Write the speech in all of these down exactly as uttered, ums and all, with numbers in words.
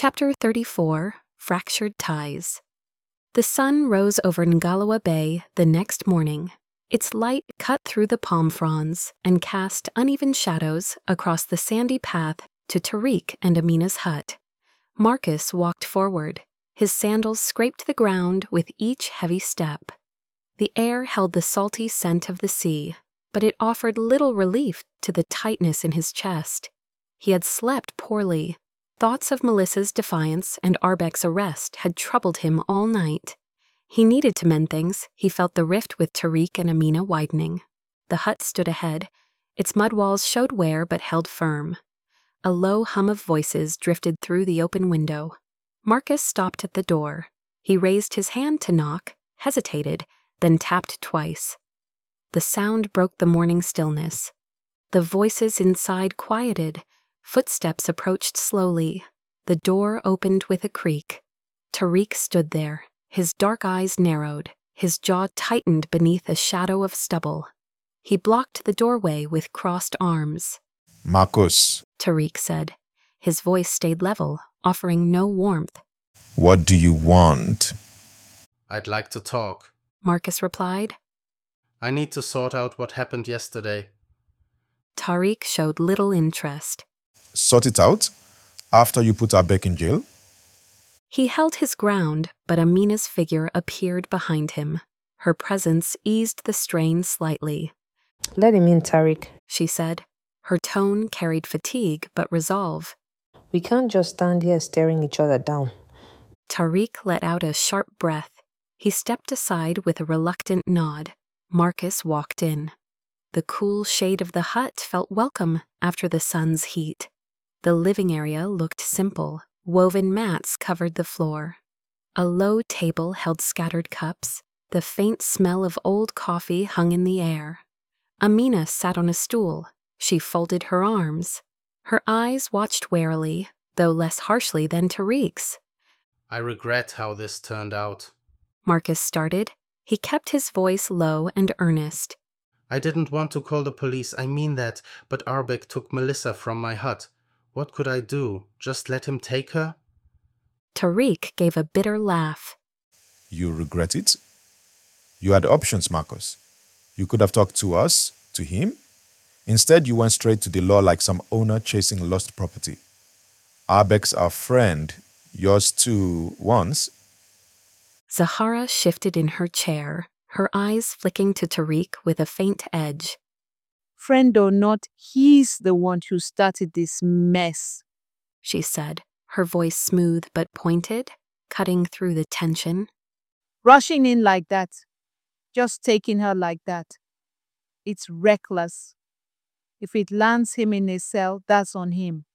Chapter thirty-four, Fractured Ties. The sun rose over Ngalawa Bay the next morning. Its light cut through the palm fronds and cast uneven shadows across the sandy path to Tariq and Amina's hut. Marcus walked forward. His sandals scraped the ground with each heavy step. The air held the salty scent of the sea, but it offered little relief to the tightness in his chest. He had slept poorly. Thoughts of Melissa's defiance and Arbek's arrest had troubled him all night. He needed to mend things. He felt the rift with Tariq and Amina widening. The hut stood ahead. Its mud walls showed wear but held firm. A low hum of voices drifted through the open window. Marcus stopped at the door. He raised his hand to knock, hesitated, then tapped twice. The sound broke the morning stillness. The voices inside quieted. Footsteps approached slowly. The door opened with a creak. Tariq stood there. His dark eyes narrowed. His jaw tightened beneath a shadow of stubble. He blocked the doorway with crossed arms. Marcus, Tariq said. His voice stayed level, offering no warmth. What do you want? I'd like to talk, Marcus replied. I need to sort out what happened yesterday. Tariq showed little interest. Sort it out? After you put Arbek in jail? He held his ground, but Amina's figure appeared behind him. Her presence eased the strain slightly. Let him in, Tariq, she said. Her tone carried fatigue but resolve. We can't just stand here staring each other down. Tariq let out a sharp breath. He stepped aside with a reluctant nod. Marcus walked in. The cool shade of the hut felt welcome after the sun's heat. The living area looked simple. Woven mats covered the floor. A low table held scattered cups. The faint smell of old coffee hung in the air. Amina sat on a stool. She folded her arms. Her eyes watched warily, though less harshly than Tariq's. I regret how this turned out, Marcus started. He kept his voice low and earnest. I didn't want to call the police, I mean that, but Arbek took Melissa from my hut. What could I do? Just let him take her? Tariq gave a bitter laugh. You regret it? You had options, Marcus. You could have talked to us, to him. Instead, you went straight to the law like some owner chasing lost property. Arbek's our friend, yours too, once. Zahara shifted in her chair, her eyes flicking to Tariq with a faint edge. Friend or not, he's the one who started this mess, she said, her voice smooth but pointed, cutting through the tension. Rushing in like that, just taking her like that. It's reckless. If it lands him in a cell, that's on him.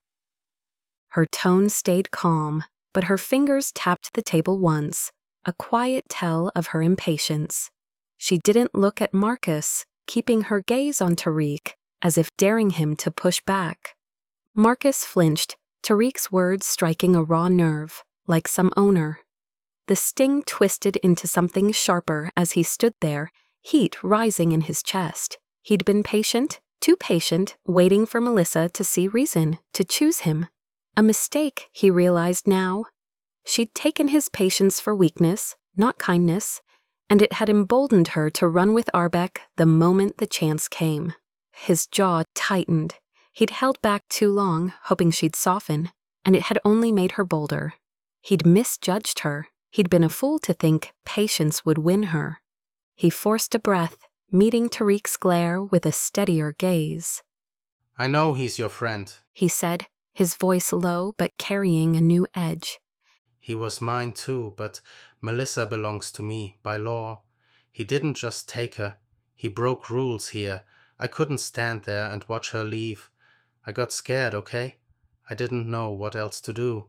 Her tone stayed calm, but her fingers tapped the table once, a quiet tell of her impatience. She didn't look at Marcus, keeping her gaze on Tariq, as if daring him to push back. Marcus flinched, Tariq's words striking a raw nerve, like some owner. The sting twisted into something sharper as he stood there, heat rising in his chest. He'd been patient, too patient, waiting for Melissa to see reason, to choose him. A mistake, he realized now. She'd taken his patience for weakness, not kindness, and it had emboldened her to run with Arbek the moment the chance came. His jaw tightened. He'd held back too long, hoping she'd soften, and it had only made her bolder. He'd misjudged her. He'd been a fool to think patience would win her. He forced a breath, meeting Tariq's glare with a steadier gaze. I know he's your friend, he said, his voice low but carrying a new edge. He was mine too, but Melissa belongs to me, by law. He didn't just take her. He broke rules here. I couldn't stand there and watch her leave. I got scared, okay? I didn't know what else to do.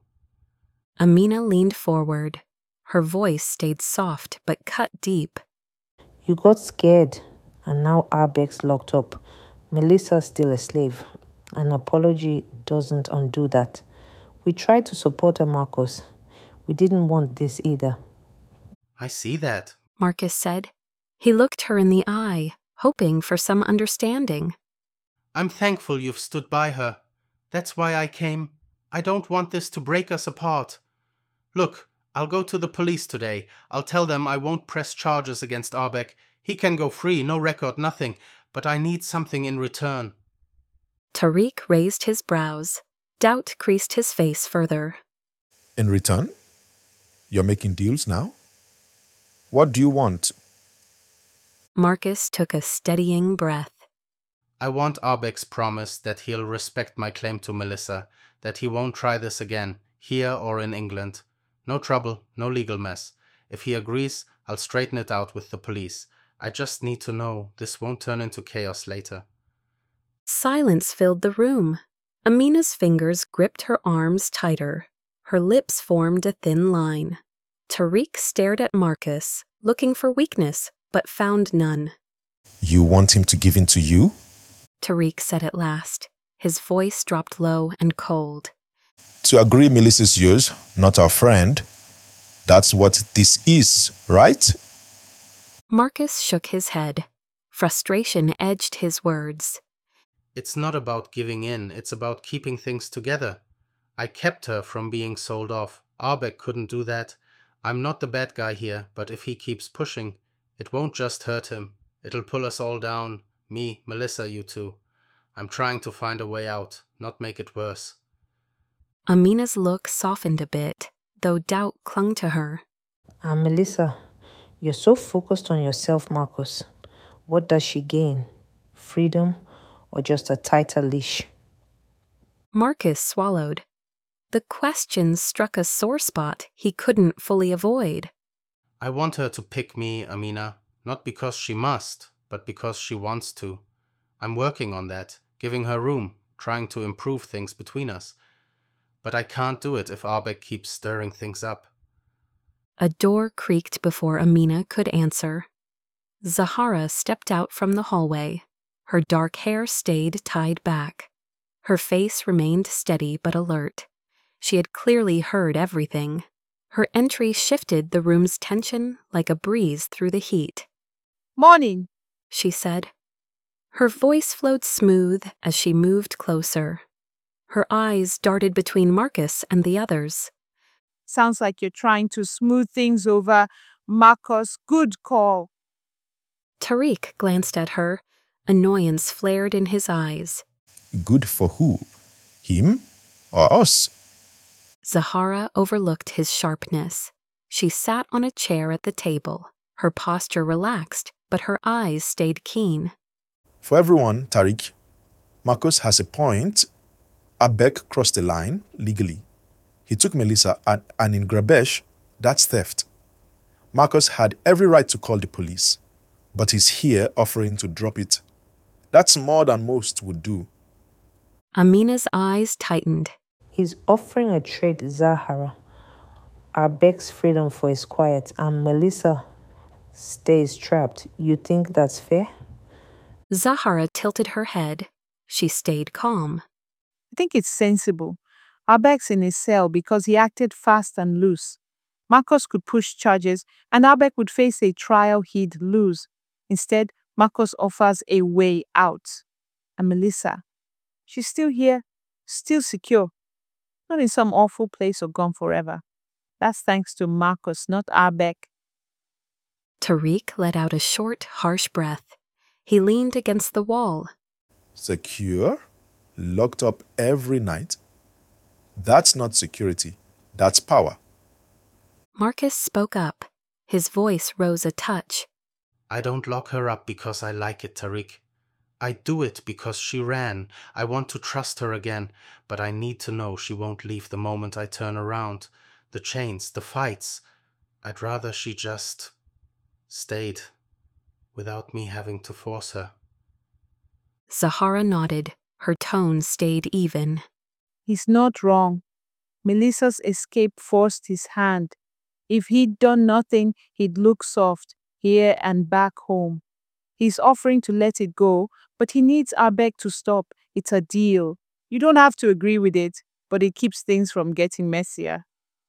Amina leaned forward. Her voice stayed soft but cut deep. You got scared, and now Arbek's locked up. Melissa's still a slave. An apology doesn't undo that. We tried to support her, Marcus. We didn't want this either. I see that, Marcus said. He looked her in the eye, hoping for some understanding. I'm thankful you've stood by her. That's why I came. I don't want this to break us apart. Look, I'll go to the police today. I'll tell them I won't press charges against Arbeck. He can go free, no record, nothing. But I need something in return. Tariq raised his brows. Doubt creased his face further. In return? You're making deals now? What do you want? Marcus took a steadying breath. I want Arbeck's promise that he'll respect my claim to Melissa, that he won't try this again, here or in England. No trouble, no legal mess. If he agrees, I'll straighten it out with the police. I just need to know this won't turn into chaos later. Silence filled the room. Amina's fingers gripped her arms tighter. Her lips formed a thin line. Tariq stared at Marcus, looking for weakness, but found none. You want him to give in to you? Tariq said at last. His voice dropped low and cold. To agree Melissa's yours, not our friend. That's what this is, right? Marcus shook his head. Frustration edged his words. It's not about giving in, it's about keeping things together. I kept her from being sold off. Arbeck couldn't do that. I'm not the bad guy here, but if he keeps pushing, it won't just hurt him. It'll pull us all down. Me, Melissa, you two. I'm trying to find a way out, not make it worse. Amina's look softened a bit, though doubt clung to her. And Melissa, you're so focused on yourself, Marcus. What does she gain? Freedom or just a tighter leash? Marcus swallowed. The question struck a sore spot he couldn't fully avoid. I want her to pick me, Amina, not because she must, but because she wants to. I'm working on that, giving her room, trying to improve things between us. But I can't do it if Arbeck keeps stirring things up. A door creaked before Amina could answer. Zahara stepped out from the hallway. Her dark hair stayed tied back. Her face remained steady but alert. She had clearly heard everything. Her entry shifted the room's tension like a breeze through the heat. Morning, she said. Her voice flowed smooth as she moved closer. Her eyes darted between Marcus and the others. Sounds like you're trying to smooth things over. Marcus, good call. Tariq glanced at her. Annoyance flared in his eyes. Good for who? Him or us? Zahara overlooked his sharpness. She sat on a chair at the table. Her posture relaxed, but her eyes stayed keen. For everyone, Tariq, Marcus has a point. Arbeck crossed the line legally. He took Melissa, and, and in Grabesh, that's theft. Marcus had every right to call the police, but he's here offering to drop it. That's more than most would do. Amina's eyes tightened. He's offering a trade, Zahara. Arbeck's freedom for his quiet, and Melissa stays trapped. You think that's fair? Zahara tilted her head. She stayed calm. I think it's sensible. Arbeck's in his cell because he acted fast and loose. Marcus could push charges, and Arbeck would face a trial he'd lose. Instead, Marcus offers a way out. And Melissa, she's still here, still secure. Not in some awful place or gone forever. That's thanks to Marcus, not Arbeck. Tariq let out a short, harsh breath. He leaned against the wall. Secure? Locked up every night? That's not security. That's power. Marcus spoke up. His voice rose a touch. I don't lock her up because I like it, Tariq. I do it because she ran. I want to trust her again, but I need to know she won't leave the moment I turn around. The chains, the fights. I'd rather she just stayed without me having to force her. Zahara nodded. Her tone stayed even. He's not wrong. Melissa's escape forced his hand. If he'd done nothing, he'd look soft, here and back home. He's offering to let it go, but he needs Arbeck to stop. It's a deal. You don't have to agree with it, but it keeps things from getting messier.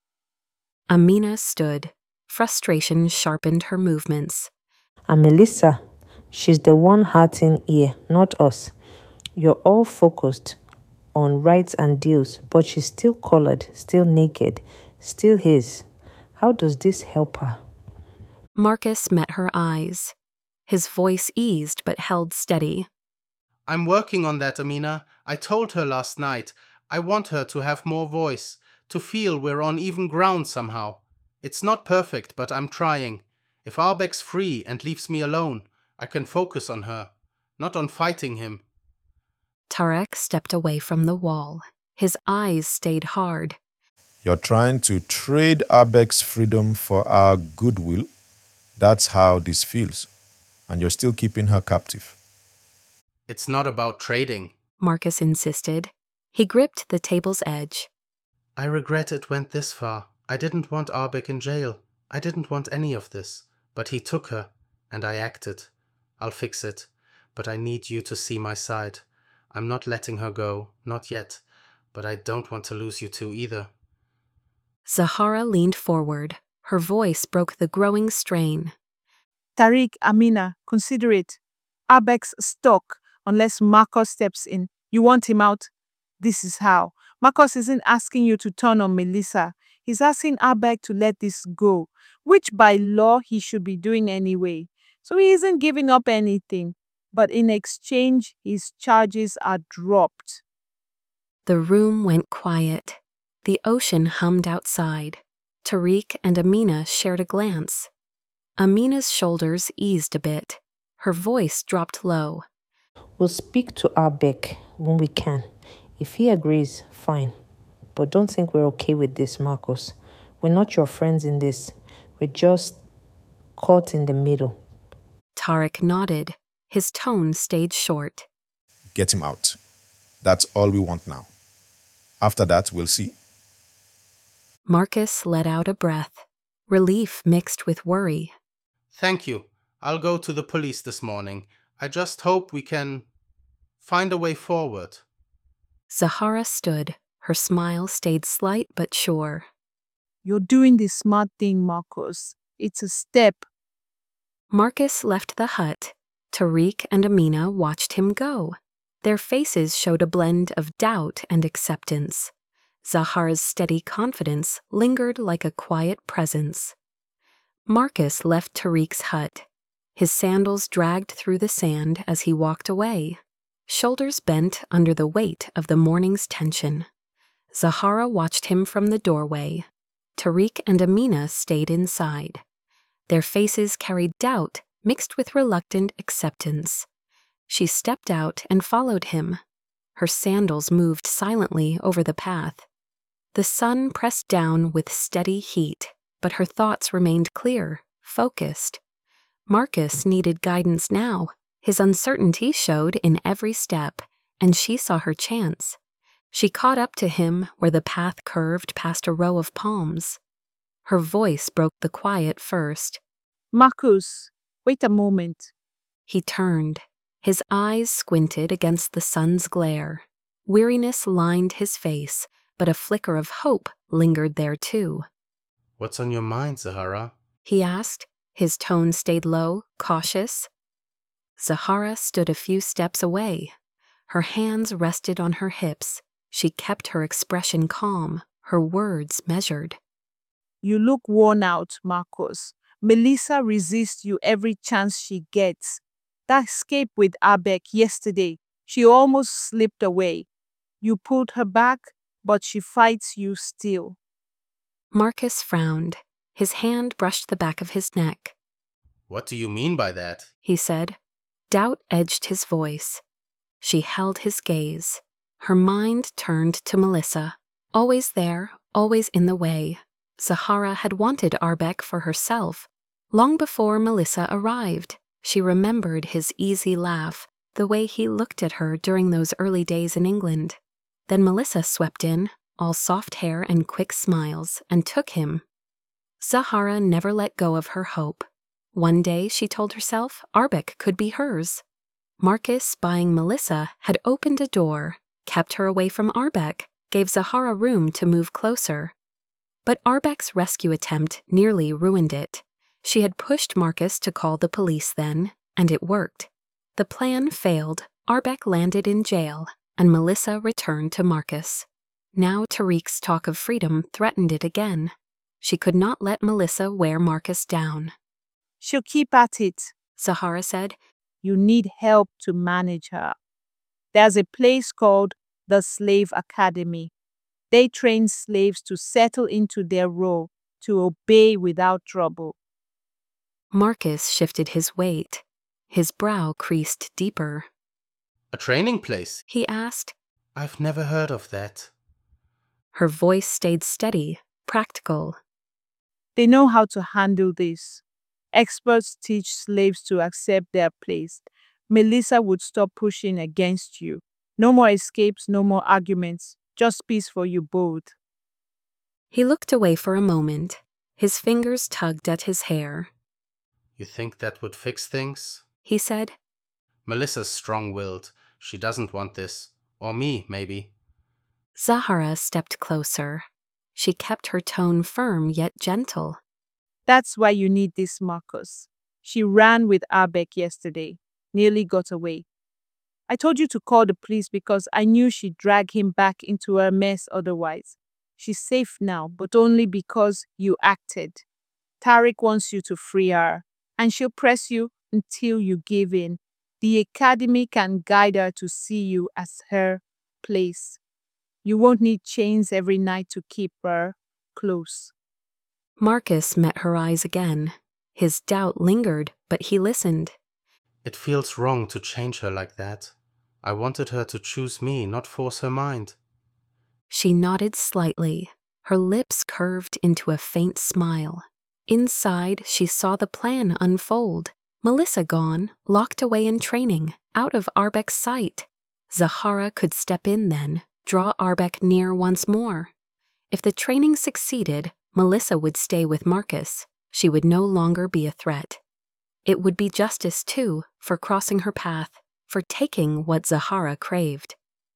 Amina stood. Frustration sharpened her movements. And Melissa, she's the one hurting here, not us. You're all focused. on rights and deals, but she's still collared, still naked, still his. How does this help her? Marcus met her eyes. His voice eased but held steady. I'm working on that, Amina. I told her last night. I want her to have more voice, to feel we're on even ground somehow. It's not perfect, but I'm trying. If Arbeck's free and leaves me alone, I can focus on her, not on fighting him. Tarek stepped away from the wall. His eyes stayed hard. You're trying to trade Arbeck's freedom for our goodwill. That's how this feels. And you're still keeping her captive. It's not about trading. Marcus insisted. He gripped the table's edge. I regret it went this far. I didn't want Arbeck in jail. I didn't want any of this. But he took her, and I acted. I'll fix it. But I need you to see my side. I'm not letting her go, not yet. But I don't want to lose you two either. Zahara leaned forward. Her voice broke the growing strain. Tariq, Amina, consider it. Arbeck's stuck unless Marcus steps in. You want him out? This is how. Marcus isn't asking you to turn on Melissa. He's asking Arbeck to let this go, which by law he should be doing anyway. So he isn't giving up anything. But in exchange, his charges are dropped. The room went quiet. The ocean hummed outside. Tariq and Amina shared a glance. Amina's shoulders eased a bit. Her voice dropped low. We'll speak to Arbeck when we can. If he agrees, fine. But don't think we're okay with this, Marcus. We're not your friends in this. We're just caught in the middle. Tarek nodded. His tone stayed short. Get him out. That's all we want now. After that, we'll see. Marcus let out a breath, relief mixed with worry. Thank you. I'll go to the police this morning. I just hope we can find a way forward. Zahara stood. Her smile stayed slight but sure. You're doing the smart thing, Marcus. It's a step. Marcus left the hut. Tariq and Amina watched him go. Their faces showed a blend of doubt and acceptance. Zahara's steady confidence lingered like a quiet presence. Marcus left Tariq's hut. His sandals dragged through the sand as he walked away, shoulders bent under the weight of the morning's tension. Zahara watched him from the doorway. Tariq and Amina stayed inside. Their faces carried doubt mixed with reluctant acceptance. She stepped out and followed him. Her sandals moved silently over the path. The sun pressed down with steady heat, but her thoughts remained clear, focused. Marcus needed guidance now. His uncertainty showed in every step, and she saw her chance. She caught up to him where the path curved past a row of palms. Her voice broke the quiet first. Marcus, wait a moment. He turned. His eyes squinted against the sun's glare. Weariness lined his face, but a flicker of hope lingered there too. What's on your mind, Zahara? He asked. His tone stayed low, cautious. Zahara stood a few steps away. Her hands rested on her hips. She kept her expression calm, her words measured. You look worn out, Marcus. Melissa resists you every chance she gets. That escape with Arbeck yesterday, she almost slipped away. You pulled her back, but she fights you still. Marcus frowned. His hand brushed the back of his neck. What do you mean by that? He said. Doubt edged his voice. She held his gaze. Her mind turned to Melissa. Always there, always in the way. Zahara had wanted Arbeck for herself. Long before Melissa arrived, she remembered his easy laugh, the way he looked at her during those early days in England. Then Melissa swept in, all soft hair and quick smiles, and took him. Zahara never let go of her hope. One day, she told herself, Arbeck could be hers. Marcus, buying Melissa, had opened a door, kept her away from Arbeck, gave Zahara room to move closer. But Arbeck's rescue attempt nearly ruined it. She had pushed Marcus to call the police then, and it worked. The plan failed, Arbeck landed in jail, and Melissa returned to Marcus. Now Tariq's talk of freedom threatened it again. She could not let Melissa wear Marcus down. She'll keep at it, Zahara said. You need help to manage her. There's a place called the Slave Academy. They train slaves to settle into their role, to obey without trouble. Marcus shifted his weight. His brow creased deeper. A training place? He asked. I've never heard of that. Her voice stayed steady, practical. They know how to handle this. Experts teach slaves to accept their place. Melissa would stop pushing against you. No more escapes, no more arguments. Just peace for you both. He looked away for a moment. His fingers tugged at his hair. You think that would fix things? He said. Melissa's strong-willed. She doesn't want this. Or me, maybe. Zahara stepped closer. She kept her tone firm yet gentle. That's why you need this, Marcus. She ran with Arbeck yesterday. Nearly got away. I told you to call the police because I knew she'd drag him back into her mess otherwise. She's safe now, but only because you acted. Tariq wants you to free her, and she'll press you until you give in. The academy can guide her to see you as her place. You won't need chains every night to keep her close. Marcus met her eyes again. His doubt lingered, but he listened. It feels wrong to change her like that. I wanted her to choose me, not force her mind. She nodded slightly. Her lips curved into a faint smile. Inside, she saw the plan unfold. Melissa gone, locked away in training, out of Arbeck's sight. Zahara could step in then, draw Arbeck near once more. If the training succeeded, Melissa would stay with Marcus. She would no longer be a threat. It would be justice, too, for crossing her path, for taking what Zahara craved.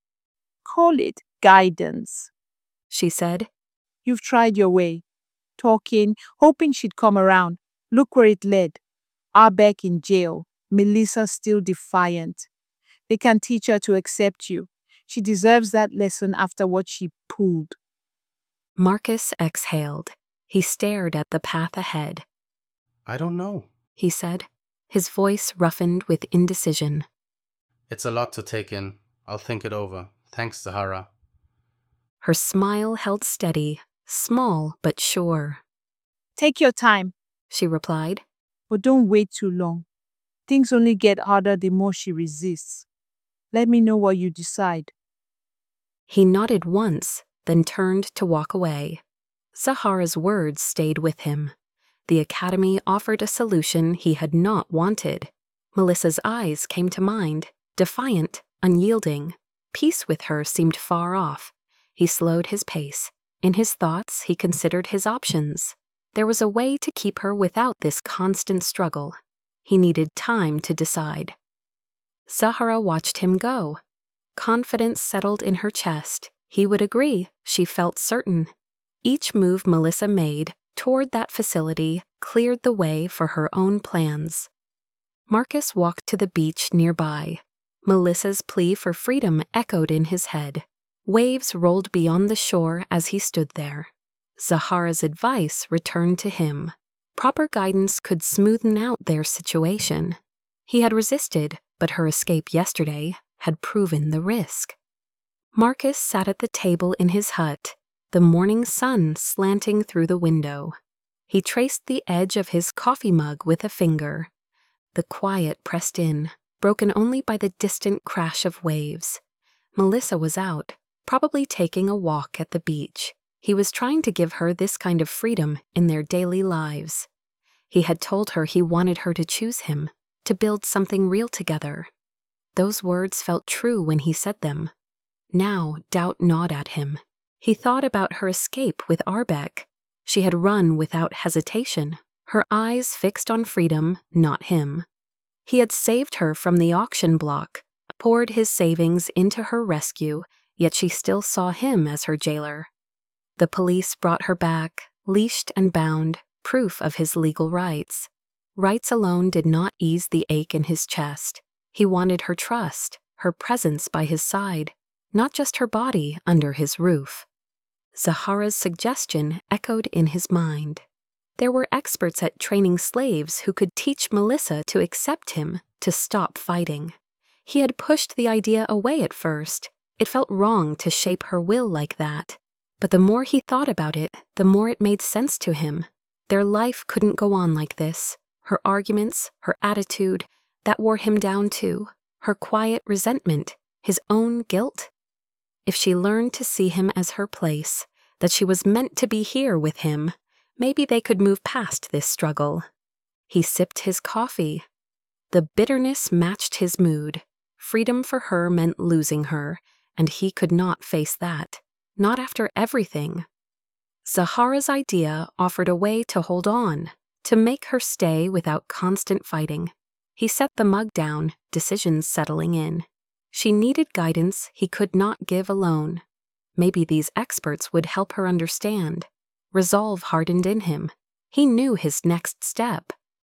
Call it guidance, she said. You've tried your way. Talking, hoping she'd come around. Look where it led. Arbeck in jail. Melissa still defiant. They can teach her to accept you. She deserves that lesson after what she pulled. Marcus exhaled. He stared at the path ahead. I don't know, he said, his voice roughened with indecision. It's a lot to take in. I'll think it over. Thanks, Zahara. Her smile held steady, small but sure. Take your time, she replied. But don't wait too long. Things only get harder the more she resists. Let me know what you decide. He nodded once, then turned to walk away. Zahara's words stayed with him. The academy offered a solution he had not wanted. Melissa's eyes came to mind, defiant, unyielding. Peace with her seemed far off. He slowed his pace. In his thoughts, he considered his options. There was a way to keep her without this constant struggle. He needed time to decide. Zahara watched him go. Confidence settled in her chest. He would agree, she felt certain. Each move Melissa made toward that facility cleared the way for her own plans. Marcus walked to the beach nearby. Melissa's plea for freedom echoed in his head. Waves rolled beyond the shore as he stood there. Zahara's advice returned to him. Proper guidance could smoothen out their situation. He had resisted, but her escape yesterday had proven the risk. Marcus sat at the table in his hut, the morning sun slanting through the window. He traced the edge of his coffee mug with a finger. The quiet pressed in, broken only by the distant crash of waves. Melissa was out, probably taking a walk at the beach. He was trying to give her this kind of freedom in their daily lives. He had told her he wanted her to choose him, to build something real together. Those words felt true when he said them. Now doubt gnawed at him. He thought about her escape with Arbeck. She had run without hesitation, her eyes fixed on freedom, not him. He had saved her from the auction block, poured his savings into her rescue, yet she still saw him as her jailer. The police brought her back, leashed and bound, proof of his legal rights. Rights alone did not ease the ache in his chest. He wanted her trust, her presence by his side. not just her body under his roof. Zahara's suggestion echoed in his mind. There were experts at training slaves who could teach Melissa to accept him, to stop fighting. He had pushed the idea away at first. It felt wrong to shape her will like that. But the more he thought about it, the more it made sense to him. Their life couldn't go on like this. Her arguments, her attitude, that wore him down too. Her quiet resentment, his own guilt. If she learned to see him as her place, that she was meant to be here with him, maybe they could move past this struggle. He sipped his coffee. The bitterness matched his mood. Freedom for her meant losing her, and he could not face that. Not after everything. Zahara's idea offered a way to hold on, to make her stay without constant fighting. He set the mug down, decisions settling in. She needed guidance he could not give alone. Maybe these experts would help her understand. Resolve hardened in him. He knew his next step.